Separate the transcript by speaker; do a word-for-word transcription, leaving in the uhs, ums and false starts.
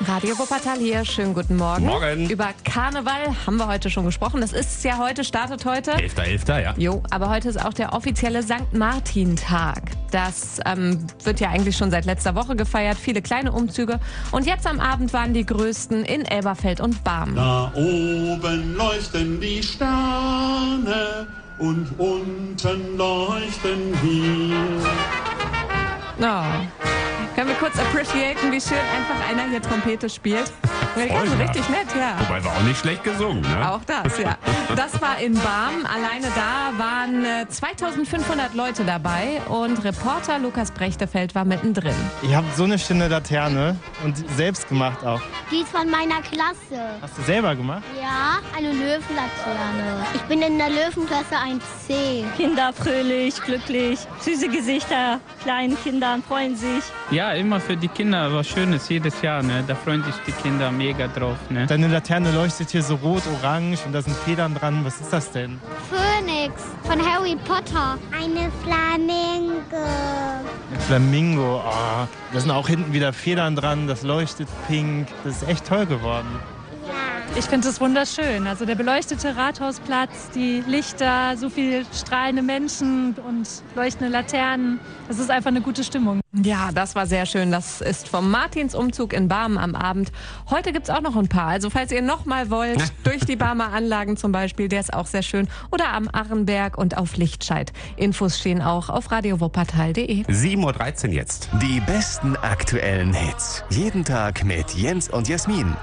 Speaker 1: Radio Wuppertal hier, schönen guten Morgen.
Speaker 2: Morgen.
Speaker 1: Über Karneval haben wir heute schon gesprochen. Das ist ja heute, startet heute.
Speaker 2: elfter elfter ja.
Speaker 1: Jo, aber heute ist auch der offizielle Sankt Martin-Tag. Das ähm, wird ja eigentlich schon seit letzter Woche gefeiert, viele kleine Umzüge. Und jetzt am Abend waren die größten in Elberfeld und Barmen.
Speaker 3: Da oben leuchten die Sterne und unten leuchten wir.
Speaker 1: Oh. Können wir kurz appreciaten, wie schön einfach einer hier Trompete spielt? Ja,
Speaker 2: Voll,
Speaker 1: so
Speaker 2: ja.
Speaker 1: richtig nett, ja.
Speaker 2: Wobei war auch nicht schlecht gesungen, ne?
Speaker 1: Auch das, ja. Das war in Barmen. Alleine da waren äh, zweitausendfünfhundert Leute dabei und Reporter Lukas Brechtefeld war mittendrin.
Speaker 4: Ihr habt so eine schöne Laterne und selbst gemacht auch.
Speaker 5: Die ist von meiner Klasse.
Speaker 4: Hast du selber gemacht?
Speaker 5: Ja, eine Löwenlaterne. Ich bin in der Löwenklasse eins C.
Speaker 6: Kinder fröhlich, glücklich, süße Gesichter, kleinen Kindern freuen sich.
Speaker 7: Ja, immer für die Kinder was Schönes jedes Jahr, ne? Da freuen sich die Kinder mega drauf, ne?
Speaker 4: Deine Laterne leuchtet hier so rot, orange und da sind Federn dran. Was ist das denn?
Speaker 5: Phönix von Harry Potter. Eine Flamingo.
Speaker 4: Ein Flamingo. Oh, da sind auch hinten wieder Federn dran. Das leuchtet pink. Das ist echt toll geworden.
Speaker 6: Ich finde es wunderschön. Also der beleuchtete Rathausplatz, die Lichter, so viel strahlende Menschen und leuchtende Laternen. Das ist einfach eine gute Stimmung.
Speaker 1: Ja, das war sehr schön. Das ist vom Martinsumzug in Barmen am Abend. Heute gibt's auch noch ein paar. Also falls ihr noch mal wollt, durch die Barmer Anlagen zum Beispiel, der ist auch sehr schön. Oder am Arrenberg und auf Lichtscheid. Infos stehen auch auf radio wuppertal punkt de.
Speaker 2: sieben Uhr dreizehn jetzt.
Speaker 8: Die besten aktuellen Hits. Jeden Tag mit Jens und Jasmin.